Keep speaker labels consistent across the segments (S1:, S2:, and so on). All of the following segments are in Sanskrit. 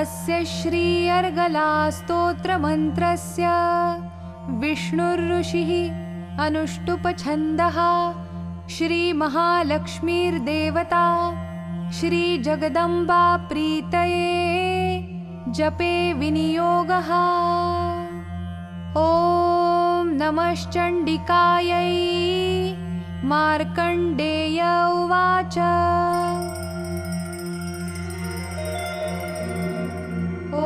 S1: अस्य श्री अर्गलास्तोत्रमन्त्रस्य विष्णुर्ऋषिः अनुष्टुप्छन्दः श्रीमहालक्ष्मीर्देवता श्रीजगदम्बा प्रीतये जपे विनियोगः। ॐ नमश्चण्डिकायै। मार्कण्डेय उवाच ॐ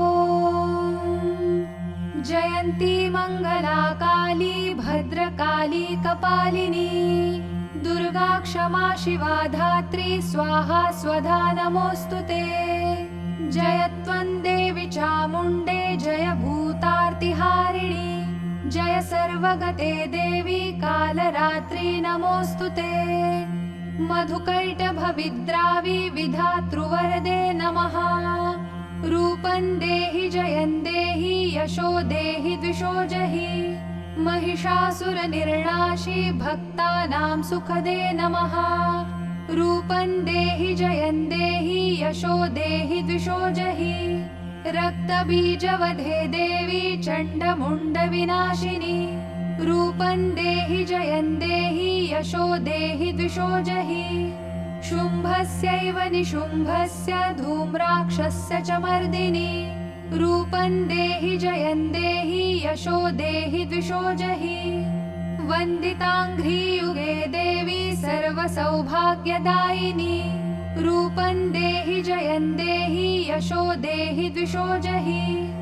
S1: जयन्ती मङ्गला काली भद्रकाली कपालिनी दुर्गा क्षमा शिवा धात्री स्वाहा स्वधा नमोऽस्तु ते। जय त्वं देवी चामुण्डे जय भूतार्तिहारिणी जय सर्वगते देवी कालरात्रि नमोऽस्तु ते। मधुकैटभविद्रावि विधातृवरदे नमः। रूपं देहि जयं देहि यशो देहि द्विषो जहि महिषासुरनिर्णाशि भक्तानां सुखदे नमः। रूपं देहि जयं देहि यशो देहि द्विषो जहि रक्तबीजवधे देवी चण्डमुण्डविनाशिनी। रूपं देहि जयं देहि यशो देहि द्विषो जहि शुम्भस्यैव निशुम्भस्य धूम्राक्षस्य च मर्दिनी। रूपं देहि जयं देहि यशो देहि द्विषो जहि वन्दिताङ्घ्रियुगे देवी सर्वसौभाग्यदायिनी। रूपं देहि जयं देहि यशो देहि द्विषो जहि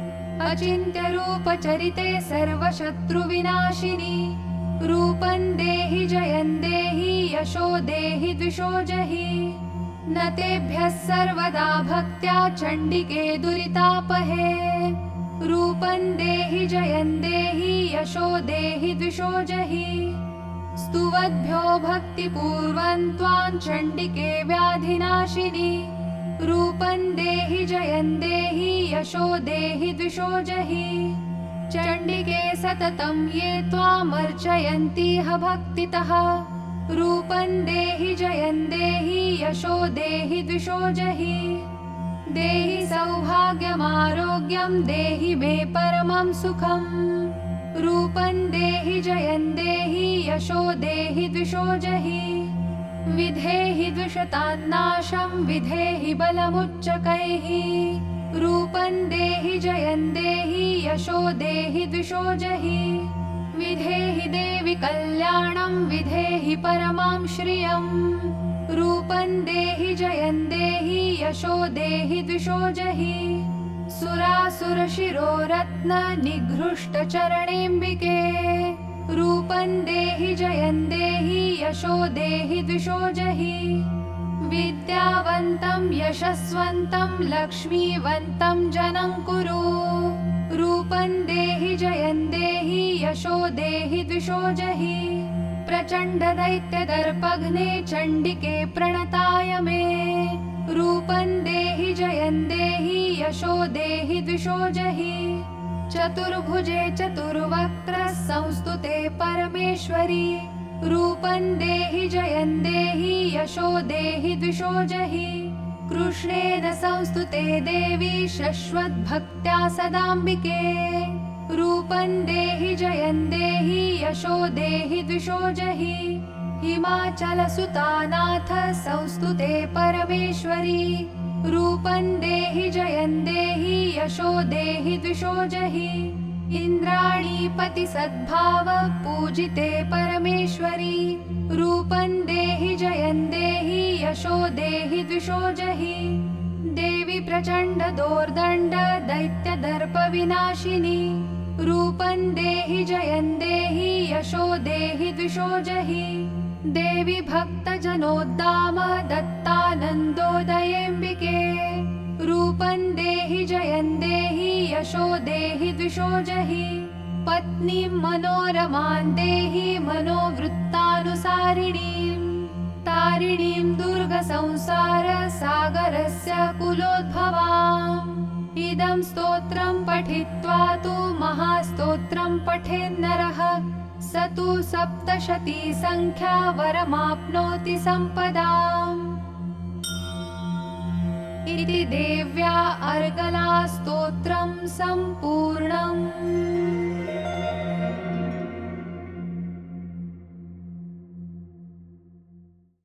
S1: अचिन्त्यरूपचरिते सर्वशत्रुविनाशिनी। रूपं देहि जयं देहि यशो देहि द्विषो जहि न तेभ्यः सर्वदा भक्त्या चण्डिके दुरितापहे। रूपं देहि जयं देहि यशो देहि द्विषो जहि स्तुवद्भ्यो भक्तिपूर्वं त्वां चण्डिके व्याधिनाशिनी। रूपं देहि जयं देहि यशो देहि द्विषो जहि चण्डिके सततं ये त्वामर्चयन्तीह भक्तितः। रूपं देहि जयं देहि यशो देहि द्विषो जहि देहि सौभाग्यमारोग्यं देहि मे परमं सुखम्। रूपं देहि जयं देहि यशो देहि द्विषो जहि विधेहि द्विषतान्नाशं विधेहि बलमुच्चकैः। रूपं देहि जयं देहि यशो देहि द्विषो जहि विधेहि देवि कल्याणं विधेहि परमां श्रियम्। रूपं देहि जयं देहि यशो देहि द्विषो जहि सुरासुरशिरोरत्न निघृष्टचरणेऽम्बिके। रूपं देहि जयं देहि यशो देहि द्विषो जहि विद्यावन्तं यशस्वन्तं लक्ष्मीवन्तं जनं कुरु। रूपं देहि जयं देहि यशो देहि द्विषो जहि प्रचण्डदैत्यदर्पघ्ने चण्डिके प्रणताय मे। रूपं देहि जयं देहि यशो देहि द्विषो जहि चतुर्भुजे चतुर्वक्त्र संस्तुते परमेश्वरी। रूपं देहि जयं देहि यशो देहि द्विषो जहि कृष्णेन संस्तुते देवी शश्वद्भक्त्या सदाम्बिके। रूपं देहि जयं देहि यशो देहि द्विषो जहि हिमाचलसुतानाथ संस्तुते परमेश्वरी। रूपं देहि जयं देहि यशो देहि द्विषो जहि इन्द्राणीपति सद्भाव पूजिते परमेश्वरी। रूपं देहि जयं देहि यशो देहि द्विषो जहि देवी प्रचण्ड दोर्दण्ड दैत्यदर्प विनाशिनी। रूपं देहि जयं देहि यशो देहि द्विषो जहि देवी भक्तजनोद्दाम दत्तानन्दोदयेऽम्बिके। रूपं देहि जयं देहि यशो देहि द्विषो जहि पत्नीं मनोरमां देहि मनोवृत्तानुसारिणीं तारिणीं दुर्गसंसार सागरस्य कुलोद्भवाम्। इदं स्तोत्रं पठित्वा तु महास्तोत्रं पठेन्नरः स तु सप्तशती संख्या वरमाप्नोति सम्पदाम्। इति देव्या अर्गलास्तोत्रं सम्पूर्णम्।